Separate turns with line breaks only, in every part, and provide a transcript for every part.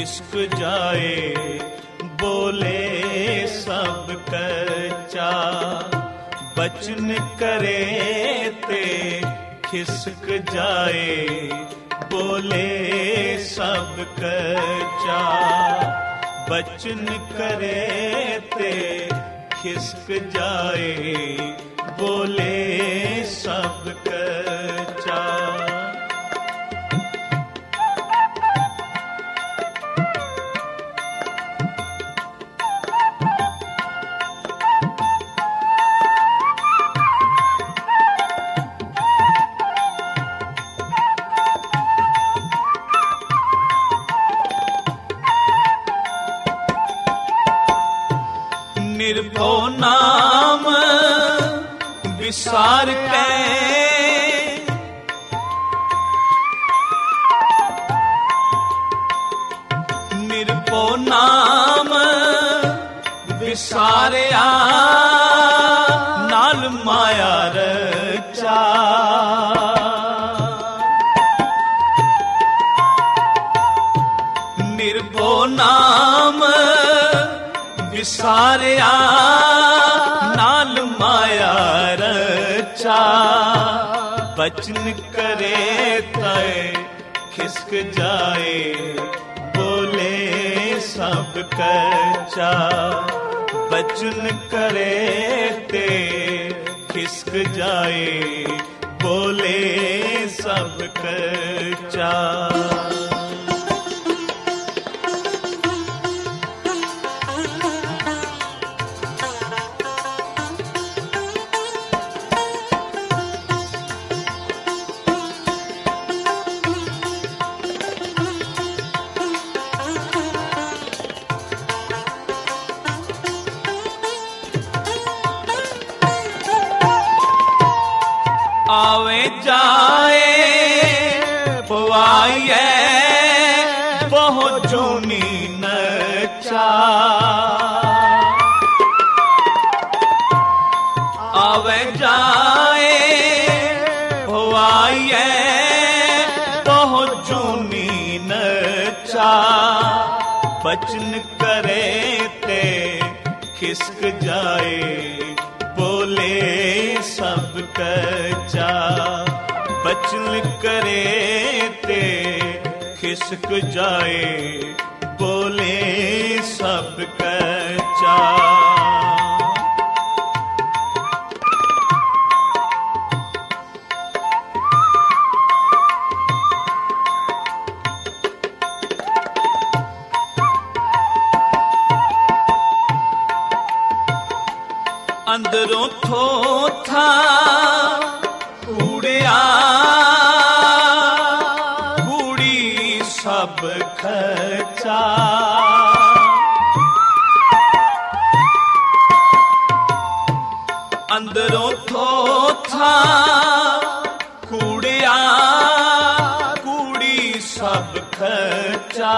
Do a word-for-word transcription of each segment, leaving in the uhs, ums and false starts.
खिसक जाए, बोले सब कच्चा। बचन करे ते खिसक जाए, बोले सब कच्चा। बचन करे ते खिसक जाए, बोले सब कच्चा। निर्भो नाम विसार के, निर्भो नाम विसारिया, नाल माया रचा। निर्भो नाम विसारिया, नाल माया रचा। बचन करे तय खिसक जाए, बोले सब कच्चा। बचन करे ते खिसक जाए, बोले सब कच्चा। आवे जाए पवाइए, बहुत जूनी नचा। आवे जाए पवाइए, बहुत जूनी नचा। बचन करे ते खिसक जाए, बोले सब कच्चा। बचन करे ते खिसक जाए, बोले सब कच्चा। अंदरों थोथा कूड़िया, कूड़ी सब खचा। अंदरों थोथा कूड़िया, कूड़ी सब खचा।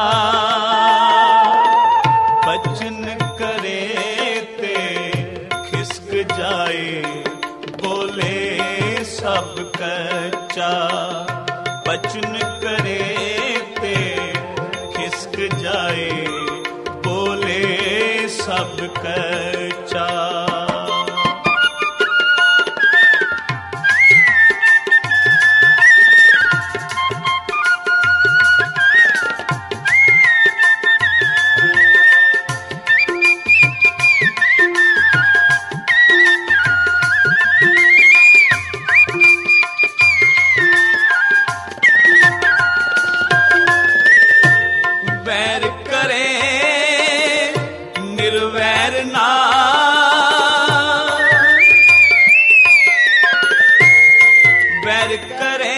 बचन करे ते खिसक जाए, बोले सब कच्चा। बचन करे ते खिसक जाए, बोले सब कच्चा। वैर करे निर्वैर ना, वैर करे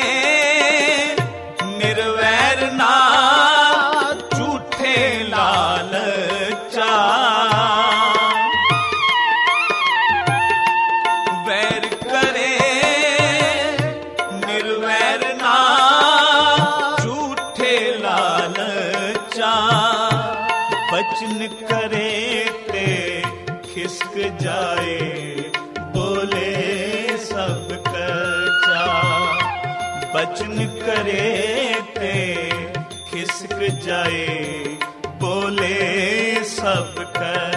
निर्वैर ना, झूठे लालचा। वैर करे निर्वैर ना, झूठे लालचा। बचन करे ते खिसक जाए, बोले सब कच्चा। बचन करे ते खिसक जाए, बोले सब कर।